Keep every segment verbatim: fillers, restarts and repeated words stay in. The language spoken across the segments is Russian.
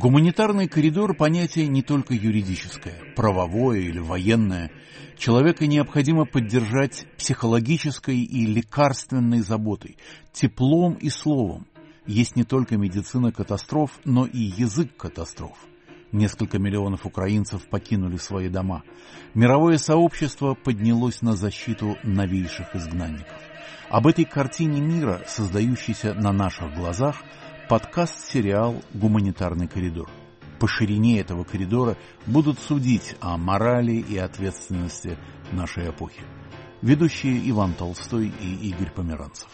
Гуманитарный коридор – понятие не только юридическое, правовое или военное. Человека необходимо поддержать психологической и лекарственной заботой, теплом и словом. Есть не только медицина катастроф, но и язык катастроф. Несколько миллионов украинцев покинули свои дома. Мировое сообщество поднялось на защиту новейших изгнанников. Об этой картине мира, создающейся на наших глазах, подкаст-сериал «Гуманитарный коридор». По ширине этого коридора будут судить о морали и ответственности нашей эпохи. Ведущие Иван Толстой и Игорь Померанцев.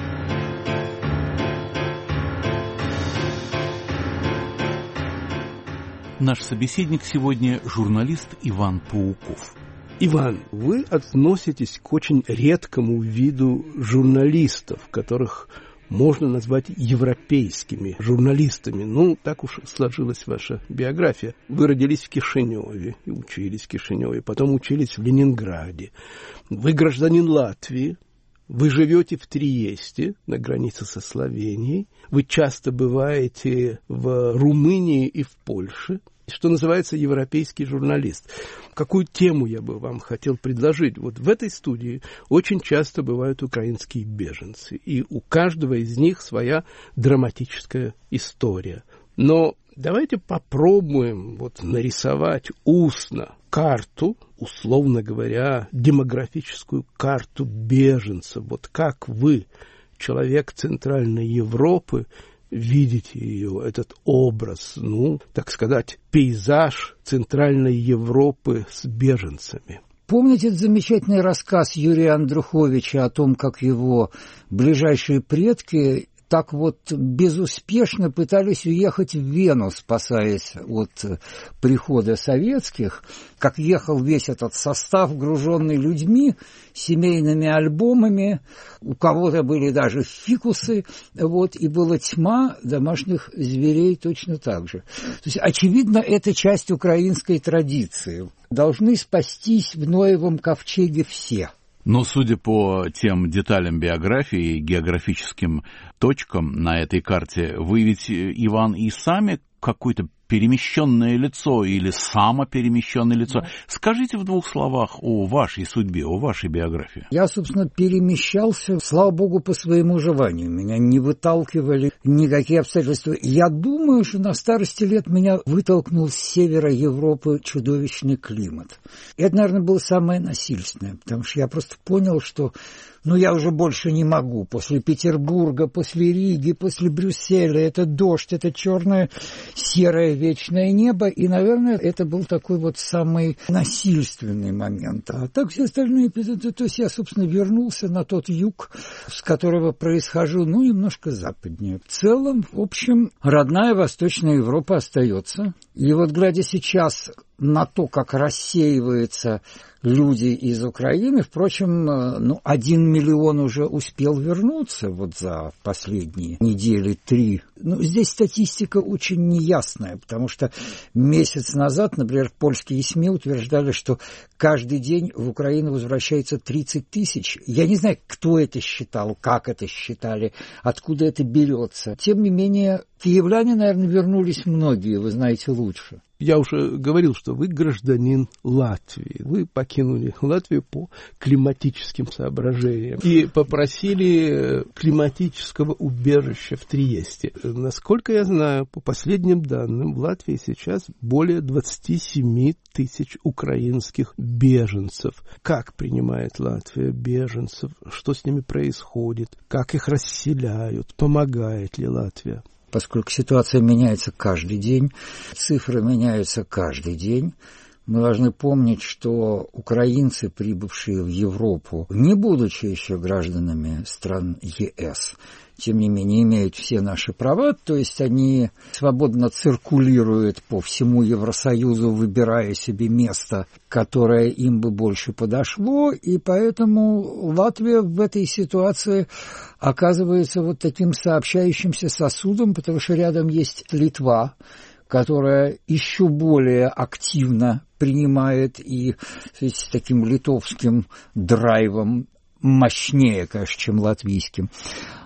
Наш собеседник сегодня журналист Иван Пауков. Иван, вы относитесь к очень редкому виду журналистов, которых можно назвать европейскими журналистами. Ну, так уж сложилась ваша биография. Вы родились в Кишиневе и учились в Кишиневе, потом учились в Ленинграде. Вы гражданин Латвии, вы живете в Триесте, на границе со Словенией. Вы часто бываете в Румынии и в Польше. Что называется, европейский журналист. Какую тему я бы вам хотел предложить? Вот в этой студии очень часто бывают украинские беженцы, и у каждого из них своя драматическая история. Но давайте попробуем вот нарисовать устно карту, условно говоря, демографическую карту беженцев. Вот как вы, человек Центральной Европы, видите ее, этот образ, ну, так сказать, пейзаж Центральной Европы с беженцами. Помните этот замечательный рассказ Юрия Андруховича о том, как его ближайшие предки так вот безуспешно пытались уехать в Вену, спасаясь от прихода советских, как ехал весь этот состав, груженный людьми, семейными альбомами, у кого-то были даже фикусы, вот, и была тьма домашних зверей точно так же. То есть, очевидно, это часть украинской традиции. Должны спастись в Ноевом ковчеге все. Но, судя по тем деталям биографии и географическим точкам на этой карте, вы ведь, Иван, и сами какое-то перемещенное лицо или самоперемещенное лицо. Скажите в двух словах о вашей судьбе, о вашей биографии. Я, собственно, перемещался, слава богу, по своему желанию. Меня не выталкивали никакие обстоятельства. Я думаю, что на старости лет меня вытолкнул с севера Европы чудовищный климат. И это, наверное, было самое насильственное, потому что я просто понял, что ну, я уже больше не могу. После Петербурга, после Риги, после Брюсселя, это дождь, это черное, серое вечное небо. И, наверное, это был такой вот самый насильственный момент. А так все остальные эпизоды, то есть я, собственно, вернулся на тот юг, с которого происхожу, ну, немножко западнее. В целом, в общем, родная Восточная Европа остается. И вот, глядя сейчас на то, как рассеиваются люди из Украины, впрочем, ну, один миллион уже успел вернуться вот за последние недели три. Ну, здесь статистика очень неясная, потому что месяц назад, например, польские СМИ утверждали, что каждый день в Украину возвращается тридцать тысяч. Я не знаю, кто это считал, как это считали, откуда это берется. Тем не менее, киевляне, наверное, вернулись многие, вы знаете лучше. Я уже говорил, что вы гражданин Латвии. Вы покинули Латвию по климатическим соображениям и попросили климатического убежища в Триесте. Насколько я знаю, по последним данным, в Латвии сейчас более двадцать семь тысяч украинских беженцев. Как принимает Латвия беженцев? Что с ними происходит? Как их расселяют? Помогает ли Латвия? Поскольку ситуация меняется каждый день, цифры меняются каждый день, мы должны помнить, что украинцы, прибывшие в Европу, не будучи еще гражданами стран ЕС, тем не менее имеют все наши права, то есть они свободно циркулируют по всему Евросоюзу, выбирая себе место, которое им бы больше подошло, и поэтому Латвия в этой ситуации оказывается вот таким сообщающимся сосудом, потому что рядом есть Литва, которая еще более активно принимает и с таким литовским драйвом, мощнее, конечно, чем латвийским.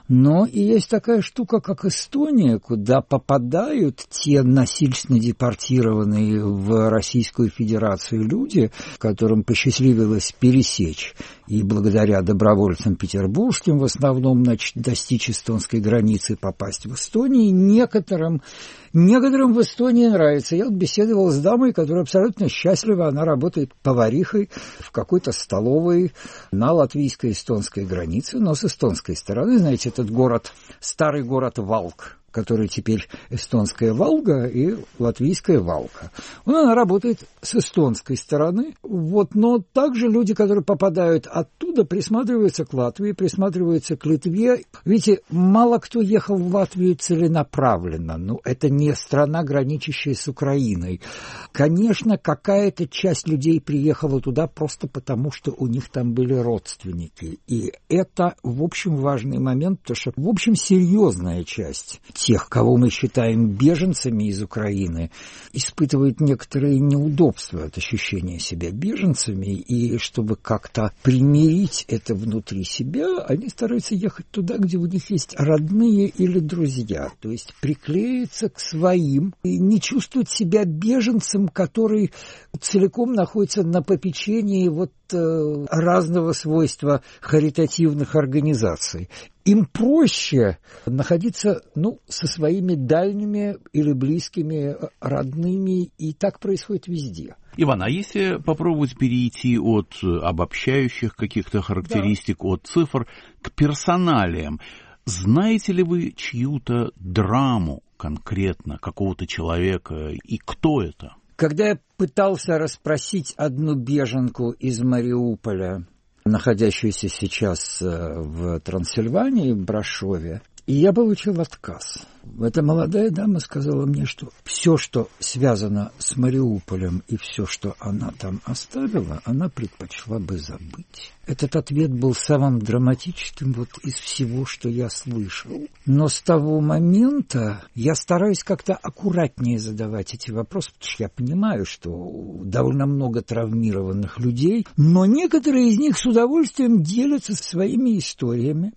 Но и есть такая штука, как Эстония, куда попадают те насильственно депортированные в Российскую Федерацию люди, которым посчастливилось пересечь, и благодаря добровольцам петербургским в основном, значит, достичь эстонской границы и попасть в Эстонию. Некоторым, некоторым в Эстонии нравится. Я вот беседовал с дамой, которая абсолютно счастлива. Она работает поварихой в какой-то столовой на латвийско-эстонской границе, но с эстонской стороны. Знаете, этот город, старый город Валк, который теперь эстонская Валга и латвийская Валка. Она работает с эстонской стороны. Вот, но также люди, которые попадают оттуда, присматриваются к Латвии, присматриваются к Литве. Видите, мало кто ехал в Латвию целенаправленно. Ну, это не страна, граничащая с Украиной. Конечно, какая-то часть людей приехала туда просто потому, что у них там были родственники. И это, в общем, важный момент, потому что, в общем, серьезная часть тех, кого мы считаем беженцами из Украины, испытывают некоторые неудобства от ощущения себя беженцами, и чтобы как-то примирить это внутри себя, они стараются ехать туда, где у них есть родные или друзья, то есть приклеиться к своим и не чувствовать себя беженцем, который целиком находится на попечении вот э, разного свойства харитативных организаций. Им проще находиться, ну, со своими дальними или близкими родными, и так происходит везде. Иван, а если попробовать перейти от обобщающих каких-то характеристик, да, от цифр к персоналиям, знаете ли вы чью-то драму конкретно, какого-то человека, и кто это? Когда я пытался расспросить одну беженку из Мариуполя, находящуюся сейчас в Трансильвании, в Брашове, и я получил отказ. Эта молодая дама сказала мне, что все, что связано с Мариуполем, и все, что она там оставила, она предпочла бы забыть. Этот ответ был самым драматическим вот из всего, что я слышал. Но с того момента я стараюсь как-то аккуратнее задавать эти вопросы, потому что я понимаю, что довольно много травмированных людей, но некоторые из них с удовольствием делятся своими историями.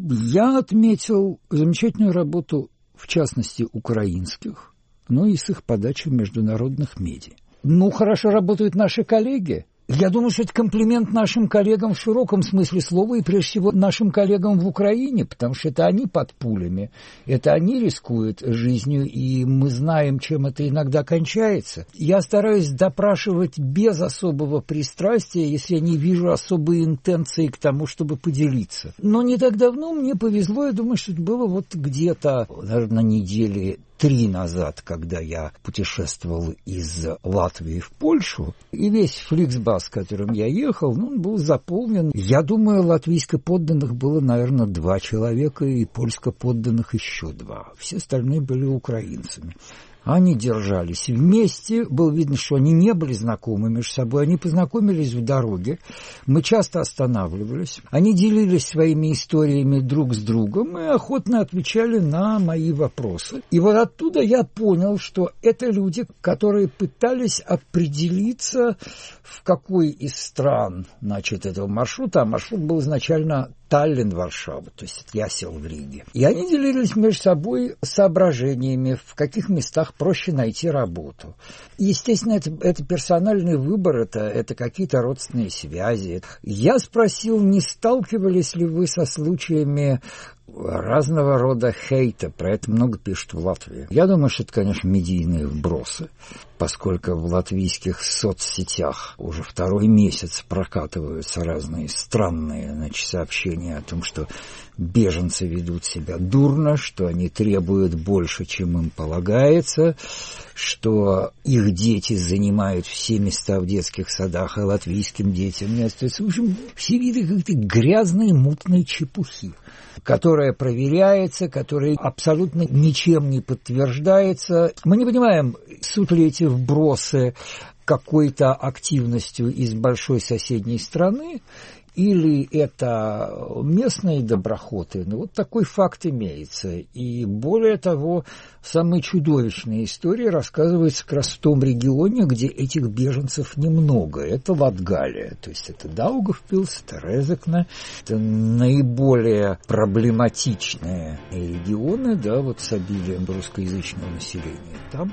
Я отметил замечательную работу, в частности, украинских, но и с их подачей в международных медиа. Ну, хорошо работают наши коллеги. Я думаю, что это комплимент нашим коллегам в широком смысле слова, и прежде всего нашим коллегам в Украине, потому что это они под пулями, это они рискуют жизнью, и мы знаем, чем это иногда кончается. Я стараюсь допрашивать без особого пристрастия, если я не вижу особой интенции к тому, чтобы поделиться. Но не так давно мне повезло, я думаю, что это было вот где-то, наверное, недели три назад, когда я путешествовал из Латвии в Польшу, и весь фликсбас, с которым я ехал, ну, он был заполнен. Я думаю, латвийско-подданных было, наверное, два человека, и польско-подданных еще два. Все остальные были украинцами. Они держались вместе, было видно, что они не были знакомы между собой, они познакомились в дороге, мы часто останавливались, они делились своими историями друг с другом и охотно отвечали на мои вопросы. И вот оттуда я понял, что это люди, которые пытались определиться, в какой из стран, значит, этого маршрута, а маршрут был изначально Таллин-Варшава, то есть я сел в Риге. И они делились между собой соображениями, в каких местах проще найти работу. Естественно, это, это персональный выбор, это, это какие-то родственные связи. Я спросил, не сталкивались ли вы со случаями разного рода хейта, про это много пишут в Латвии. Я думаю, что это, конечно, медийные вбросы, поскольку в латвийских соцсетях уже второй месяц прокатываются разные странные, значит, сообщения о том, что беженцы ведут себя дурно, что они требуют больше, чем им полагается, что их дети занимают все места в детских садах, а латвийским детям не остается. В общем, все виды какой-то грязной, мутной чепухи, которая проверяется, которая абсолютно ничем не подтверждается. Мы не понимаем, суть ли эти вбросы какой-то активностью из большой соседней страны, или это местные доброхоты. Ну, вот такой факт имеется. И более того, самые чудовищные истории рассказываются как раз в том регионе, где этих беженцев немного. Это Латгалия, то есть это Даугавпилс, это Резекне. Это наиболее проблематичные регионы, да, вот с обилием русскоязычного населения. Там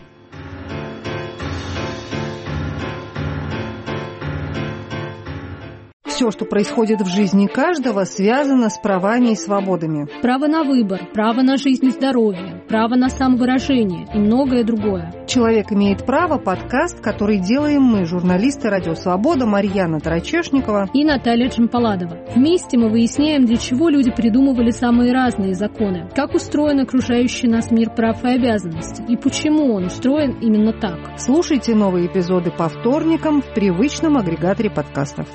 все, что происходит в жизни каждого, связано с правами и свободами. Право на выбор, право на жизнь и здоровье, право на самовыражение и многое другое. «Человек имеет право» — подкаст, который делаем мы, журналисты «Радио Свобода» Марьяна Тарачешникова и Наталья Джампаладова. Вместе мы выясняем, для чего люди придумывали самые разные законы, как устроен окружающий нас мир прав и обязанностей, и почему он устроен именно так. Слушайте новые эпизоды по вторникам в привычном агрегаторе подкастов.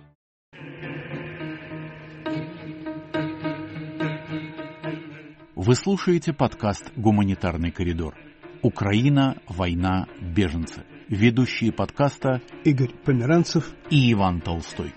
Вы слушаете подкаст «Гуманитарный коридор». Украина, война, беженцы. Ведущие подкаста Игорь Померанцев и Иван Толстой.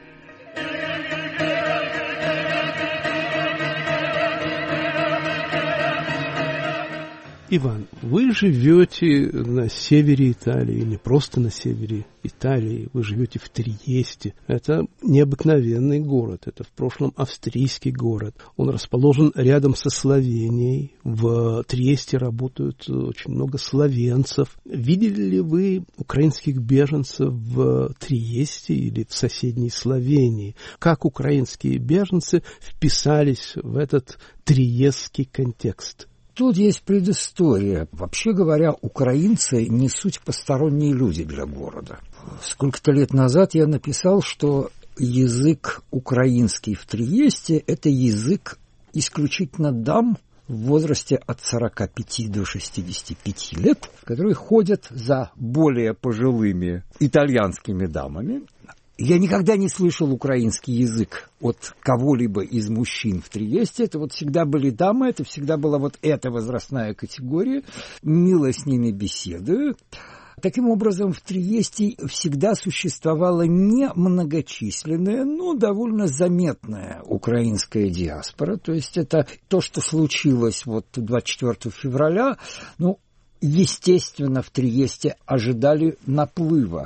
Иван, вы живете на севере Италии, не просто на севере Италии, вы живете в Триесте. Это необыкновенный город, это в прошлом австрийский город. Он расположен рядом со Словенией. В Триесте работают очень много словенцев. Видели ли вы украинских беженцев в Триесте или в соседней Словении? Как украинские беженцы вписались в этот триестский контекст? Тут есть предыстория. Вообще говоря, украинцы не суть посторонние люди для города. Сколько-то лет назад я написал, что язык украинский в Триесте – это язык исключительно дам в возрасте от сорока пяти до шестидесяти пяти лет, которые ходят за более пожилыми итальянскими дамами. Я никогда не слышал украинский язык от кого-либо из мужчин в Триесте. Это вот всегда были дамы, это всегда была вот эта возрастная категория. Мило с ними беседую. Таким образом, в Триесте всегда существовала не многочисленная, но довольно заметная украинская диаспора. То есть это то, что случилось вот двадцать четвёртого февраля, ну, естественно, в Триесте ожидали наплыва.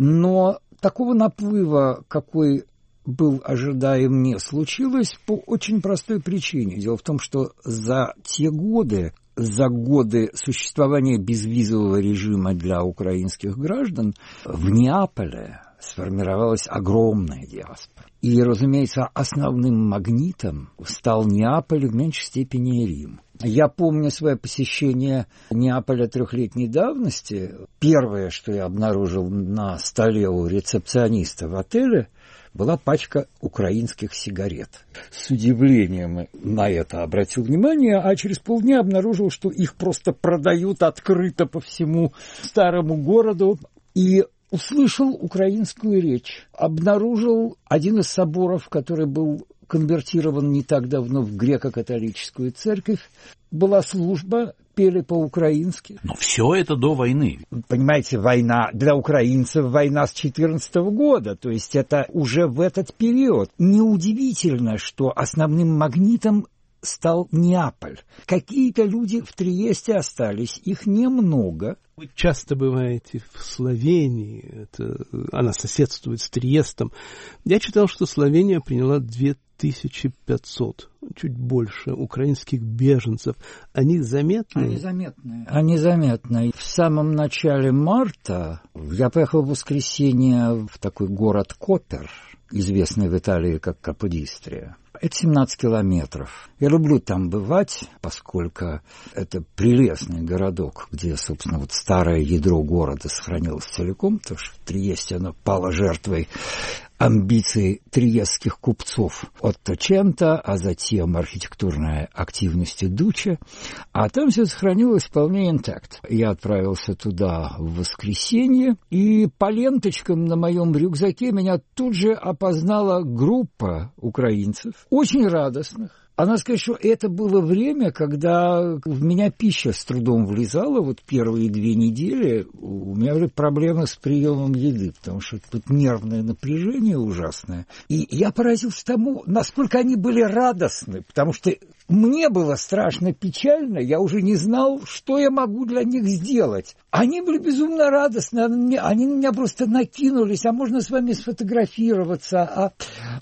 Но такого наплыва, какой был ожидаем, не случилось по очень простой причине. Дело в том, что за те годы, за годы существования безвизового режима для украинских граждан в Неаполе сформировалась огромная диаспора. И, разумеется, основным магнитом стал Неаполь, в меньшей степени Рим. Я помню свое посещение Неаполя трехлетней давности. Первое, что я обнаружил на столе у рецепциониста в отеле, была пачка украинских сигарет. С удивлением на это обратил внимание, а через полдня обнаружил, что их просто продают открыто по всему старому городу. И услышал украинскую речь. Обнаружил один из соборов, который был конвертирован не так давно в греко-католическую церковь. Была служба, пели по-украински. Но все это до войны. Понимаете, война для украинцев, война с четырнадцатого года, то есть это уже в этот период. Неудивительно, что основным магнитом стал Неаполь. Какие-то люди в Триесте остались, их немного. Вы часто бываете в Словении, это, она соседствует с Триестом. Я читал, что Словения приняла две тысячи пятьсот, чуть больше, украинских беженцев. Они заметны? Они заметны. Они заметны. В самом начале марта я поехал в воскресенье в такой город Копер, известный в Италии как Каподистрия. Это семнадцать километров. Я люблю там бывать, поскольку это прелестный городок, где, собственно, вот старое ядро города сохранилось целиком, потому что в Триесте оно пало жертвой амбиций триестских купцов Отто Чента, а затем архитектурной активности Дуччи. А там все сохранилось вполне интакт. Я отправился туда в воскресенье, и по ленточкам на моем рюкзаке меня тут же опознала группа украинцев, очень радостных, Она сказала, что это было время, когда в меня пища с трудом влезала, вот первые две недели у меня были проблемы с приемом еды, потому что тут нервное напряжение ужасное. И я поразился тому, насколько они были радостны, потому что мне было страшно печально, я уже не знал, что я могу для них сделать. Они были безумно радостны, они на меня просто накинулись, а можно с вами сфотографироваться, а,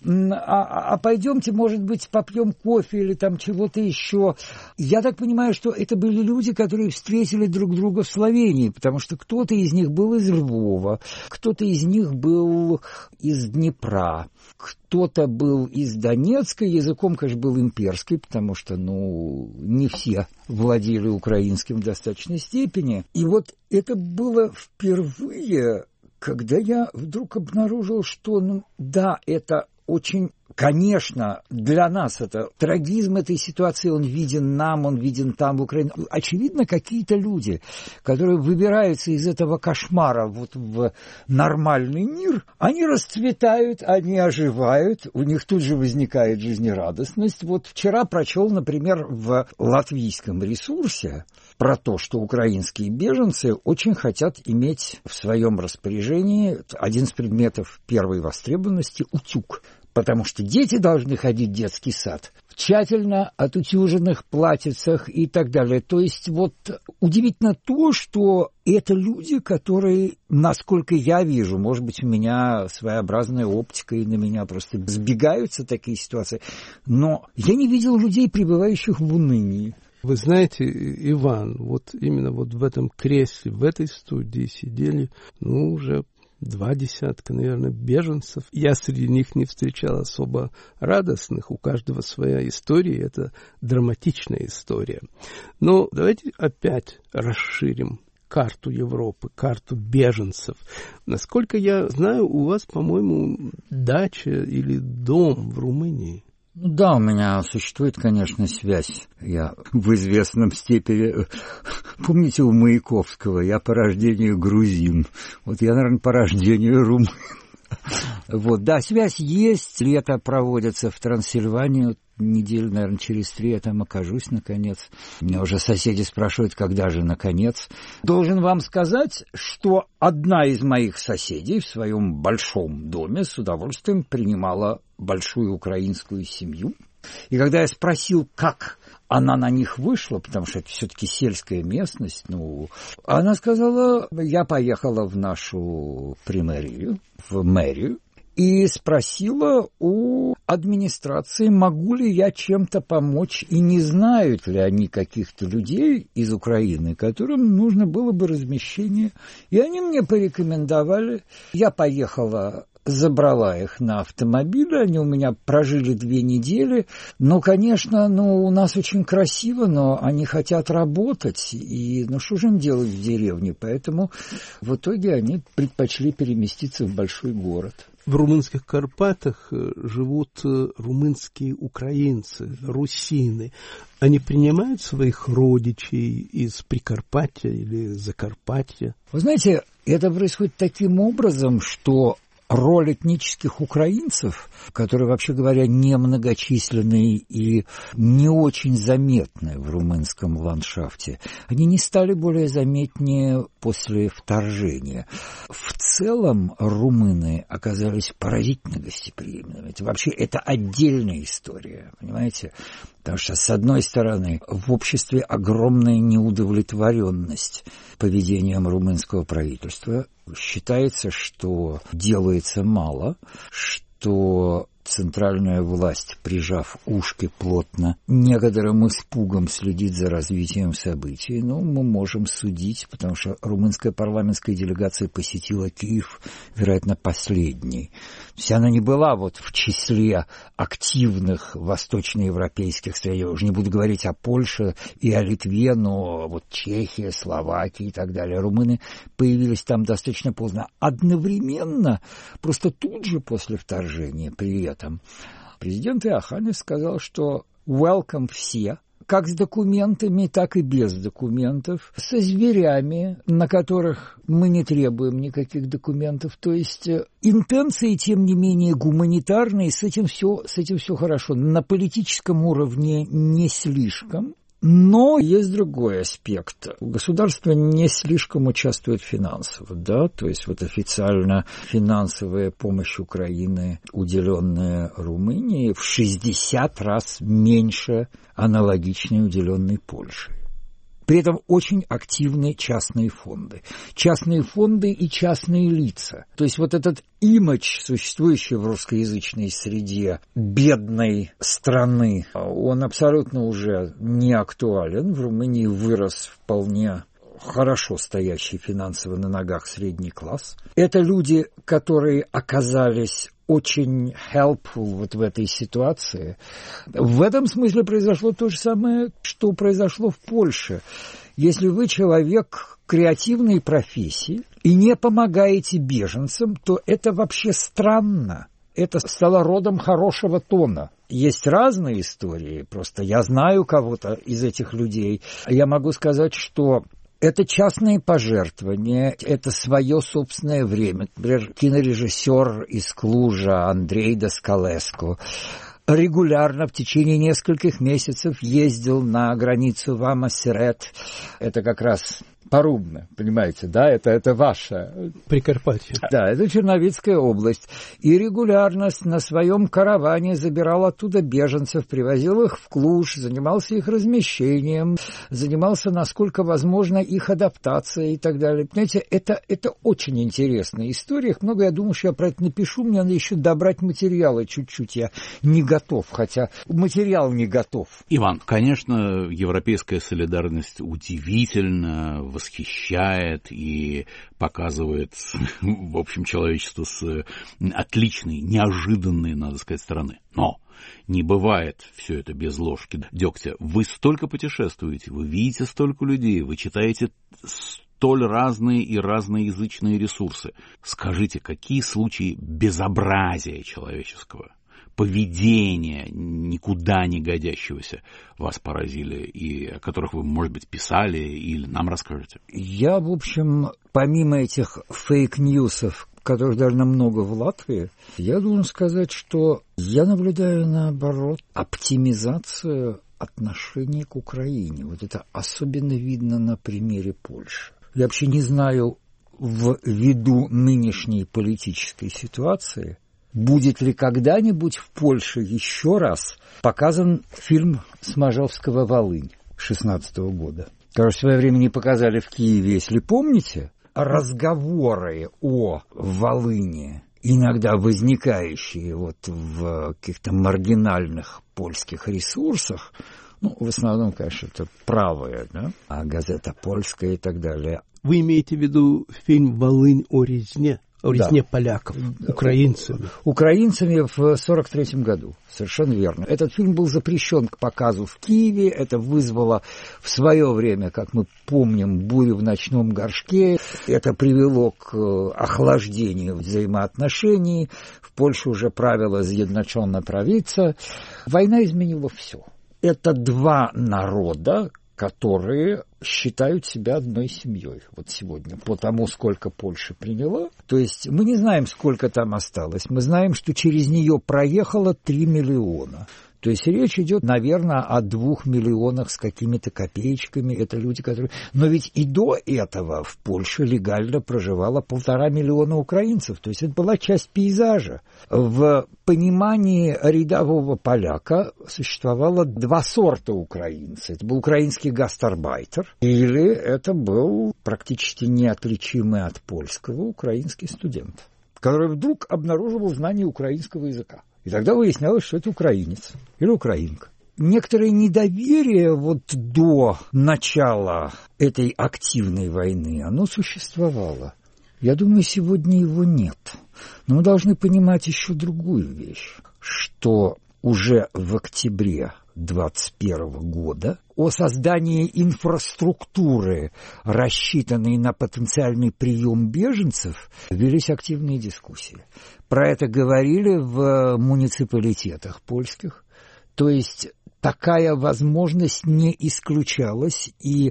а, а пойдемте, может быть, попьем кофе или там чего-то еще. Я так понимаю, что это были люди, которые встретили друг друга в Словении, потому что кто-то из них был из Львова, кто-то из них был из Днепра, кто-то был из Донецка, языком, конечно, был имперский, потому что, ну, не все владели украинским в достаточной степени. И вот это было впервые, когда я вдруг обнаружил, что, ну, да, это очень, конечно, для нас это трагизм этой ситуации, он виден нам, он виден там, в Украине. Очевидно, какие-то люди, которые выбираются из этого кошмара вот в нормальный мир, они расцветают, они оживают, у них тут же возникает жизнерадостность. Вот вчера прочел, например, в латвийском ресурсе про то, что украинские беженцы очень хотят иметь в своем распоряжении один из предметов первой востребованности – утюг. Потому что дети должны ходить в детский сад в тщательно отутюженных платьицах и так далее. То есть вот удивительно то, что это люди, которые, насколько я вижу, может быть, у меня своеобразная оптика, и на меня просто сбегаются такие ситуации, но я не видел людей, пребывающих в унынии. Вы знаете, Иван, вот именно вот в этом кресле, в этой студии сидели, ну, уже два десятка, наверное, беженцев. Я среди них не встречал особо радостных. У каждого своя история. Это драматичная история. Но давайте опять расширим карту Европы, карту беженцев. Насколько я знаю, у вас, по-моему, дача или дом в Румынии. Ну да, у меня существует, конечно, связь. Я в известном степени... Помните, у Маяковского я по рождению грузин. Вот я, наверное, по рождению румын. Вот, да, связь есть. Лето проводится в Трансильванию. Неделю, наверное, через три я там окажусь, наконец. Меня уже соседи спрашивают, когда же, наконец. Должен вам сказать, что одна из моих соседей в своем большом доме с удовольствием принимала большую украинскую семью. И когда я спросил, как она на них вышла, потому что это все-таки сельская местность, ну, она сказала, я поехала в нашу примарию, в мэрию, и спросила у администрации, могу ли я чем-то помочь, и не знают ли они каких-то людей из Украины, которым нужно было бы размещение. И они мне порекомендовали. Я поехала, забрала их на автомобиле, они у меня прожили две недели. Но, конечно, ну, у нас очень красиво, но они хотят работать, и ну что же им делать в деревне? Поэтому в итоге они предпочли переместиться в большой город. В румынских Карпатах живут румынские украинцы, русины. Они принимают своих родичей из Прикарпатья или Закарпатья? Вы знаете, это происходит таким образом, что роль этнических украинцев, которые, вообще говоря, немногочисленные и не очень заметны в румынском ландшафте, они не стали более заметнее после вторжения. В целом румыны оказались поразительно гостеприимными. Это вообще это отдельная история, понимаете? Потому что, с одной стороны, в обществе огромная неудовлетворенность поведением румынского правительства. Считается, что делается мало, что центральная власть, прижав ушки плотно, некоторым испугом следит за развитием событий. Ну, мы можем судить, потому что румынская парламентская делегация посетила Киев, вероятно, последней. То есть она не была вот в числе активных восточноевропейских стран. Я уже не буду говорить о Польше и о Литве, но вот Чехия, Словакия и так далее. Румыны появились там достаточно поздно. Одновременно, просто тут же после вторжения, при этом, президент Иоханнис сказал, что welcome все, как с документами, так и без документов, со зверями, на которых мы не требуем никаких документов. То есть интенции, тем не менее, гуманитарные, с этим все, с этим все хорошо. На политическом уровне не слишком. Но есть другой аспект. Государство не слишком участвует финансово, да, то есть вот официально финансовая помощь Украины, уделенная Румынии, в шестьдесят раз меньше аналогичной, уделенной Польше. При этом очень активны частные фонды. Частные фонды и частные лица. То есть вот этот имидж, существующий в русскоязычной среде бедной страны, он абсолютно уже не актуален. В Румынии вырос вполне хорошо стоящий финансово на ногах средний класс. Это люди, которые оказались очень helpful вот в этой ситуации. В этом смысле произошло то же самое, что произошло в Польше. Если вы человек креативной профессии и не помогаете беженцам, то это вообще странно. Это стало родом хорошего тона. Есть разные истории, просто я знаю кого-то из этих людей. Я могу сказать, что это частные пожертвования, это свое собственное время. Например, кинорежиссер из Клужа Андрей Доскалеско регулярно в течение нескольких месяцев ездил на границу Вама-Сирет. Это как раз Порубне, понимаете, да, это, это ваше. Прикарпатье. Да, это Черновицкая область. И регулярно на своем караване забирал оттуда беженцев, привозил их в Клуж, занимался их размещением, занимался, насколько возможно, их адаптацией и так далее. Понимаете, это, это очень интересная история. Много, я думаю, что я про это напишу, мне надо еще добрать материалы чуть-чуть. Я не готов, хотя материал не готов. Иван, конечно, европейская солидарность удивительна, восхищает и показывает, в общем, человечеству с отличной, неожиданной, надо сказать, стороны. Но не бывает все это без ложки дегтя. Вы столько путешествуете, вы видите столько людей, вы читаете столь разные и разноязычные ресурсы. Скажите, какие случаи безобразия человеческого, поведения никуда не годящегося вас поразили, и о которых вы, может быть, писали или нам расскажете? Я, в общем, помимо этих фейк-ньюсов, которых довольно много в Латвии, я должен сказать, что я наблюдаю, наоборот, оптимизацию отношений к Украине. Вот это особенно видно на примере Польши. Я вообще не знаю, ввиду нынешней политической ситуации, будет ли когда-нибудь в Польше еще раз показан фильм Смажовского «Волынь» шестнадцатого года, который в свое время не показали в Киеве, если помните. Разговоры о Волыни, иногда возникающие вот в каких-то маргинальных польских ресурсах, ну, в основном, конечно, это правые, да, а газета польская и так далее. Вы имеете в виду фильм «Волынь о резне»? О резне да. поляков, украинцами. Украинцами в сорок третьем году, совершенно верно. Этот фильм был запрещен к показу в Киеве, это вызвало в свое время, как мы помним, бурю в ночном горшке, это привело к охлаждению взаимоотношений, в Польше уже правило «зjednoczona prawica». Война изменила все. Это два народа, которые считают себя одной семьей вот сегодня, по тому, сколько Польша приняла. То есть мы не знаем, сколько там осталось. Мы знаем, что через нее проехало три миллиона. То есть речь идет, наверное, о двух миллионах с какими-то копеечками. Это люди, которые... Но ведь и до этого в Польше легально проживало полтора миллиона украинцев. То есть это была часть пейзажа. В понимании рядового поляка существовало два сорта украинцев. Это был украинский гастарбайтер, или это был практически неотличимый от польского украинский студент, который вдруг обнаруживал знание украинского языка. И тогда выяснялось, что это украинец или украинка. Некоторое недоверие вот до начала этой активной войны, оно существовало. Я думаю, сегодня его нет. Но мы должны понимать еще другую вещь, что уже в октябре двадцать первого года о создании инфраструктуры, рассчитанной на потенциальный прием беженцев, велись активные дискуссии. Про это говорили в муниципалитетах польских. То есть такая возможность не исключалась, и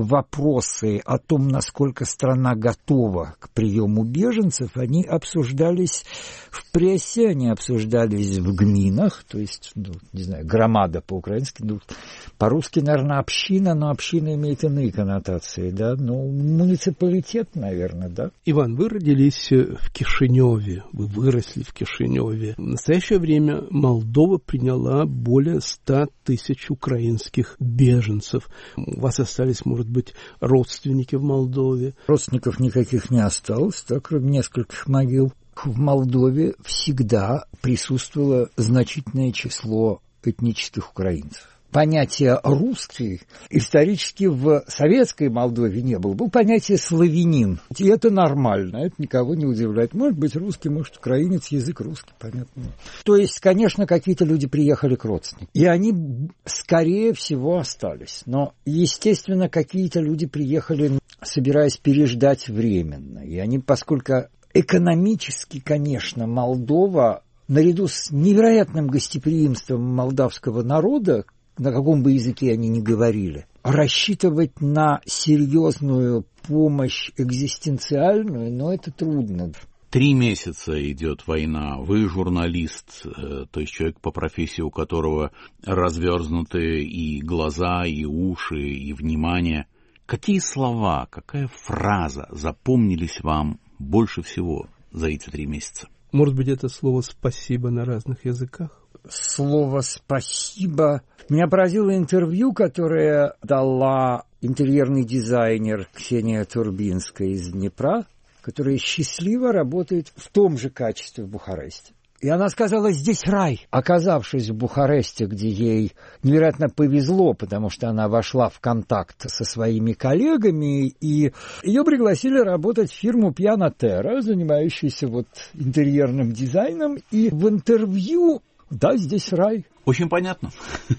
вопросы о том, насколько страна готова к приему беженцев, они обсуждались в прессе, они обсуждались в гминах, то есть, ну, не знаю, громада по-украински, ну, по-русски, наверное, община, но община имеет иные коннотации, да, ну, муниципалитет, наверное, да. Иван, вы родились в Кишиневе, вы выросли в Кишиневе. В настоящее время Молдова приняла более ста тысяч украинских беженцев. У вас остались, может быть, родственники в Молдове? Родственников никаких не осталось, да, кроме нескольких могил. В Молдове всегда присутствовало значительное число этнических украинцев. Понятие «русский» исторически в советской Молдове не было. Было понятие «славянин». И это нормально, это никого не удивляет. Может быть русский, может украинец, язык русский, понятно. То есть, конечно, какие-то люди приехали к родственникам. И они, скорее всего, остались. Но, естественно, какие-то люди приехали, собираясь переждать временно. И они, поскольку экономически, конечно, Молдова, наряду с невероятным гостеприимством молдавского народа, на каком бы языке они ни говорили, рассчитывать на серьезную помощь экзистенциальную, но это трудно. Три месяца идет война. Вы журналист, то есть человек по профессии, у которого разверзнуты и глаза, и уши, и внимание. Какие слова, какая фраза запомнились вам больше всего за эти три месяца? Может быть, это слово «спасибо» на разных языках? Слово «спасибо». Меня поразило интервью, которое дала интерьерный дизайнер Ксения Турбинская из Днепра, которая счастливо работает в том же качестве в Бухаресте. И она сказала: здесь рай. Оказавшись в Бухаресте, где ей невероятно повезло, потому что она вошла в контакт со своими коллегами, и ее пригласили работать в фирму Piano Terra, занимающуюся вот интерьерным дизайном, и в интервью: да, здесь рай. Очень понятно.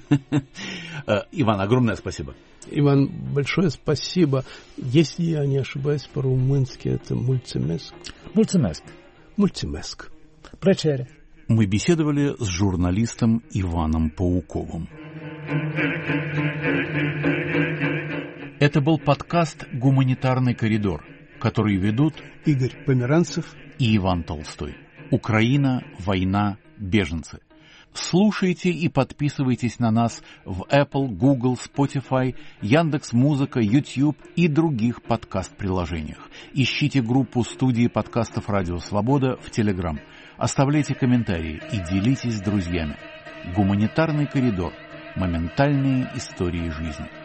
Иван, огромное спасибо. Иван, большое спасибо. Если я не ошибаюсь, по-румынски это мультимеск. Мультимеск. Мультимеск. Прочере. Мы беседовали с журналистом Иваном Пауковым. Это был подкаст «Гуманитарный коридор», который ведут Игорь Померанцев и Иван Толстой. Украина, война, беженцы. Слушайте и подписывайтесь на нас в Apple, Google, Spotify, Яндекс.Музыка, YouTube и других подкаст-приложениях. Ищите группу студии подкастов «Радио Свобода» в Telegram. Оставляйте комментарии и делитесь с друзьями. Гуманитарный коридор. Моментальные истории жизни.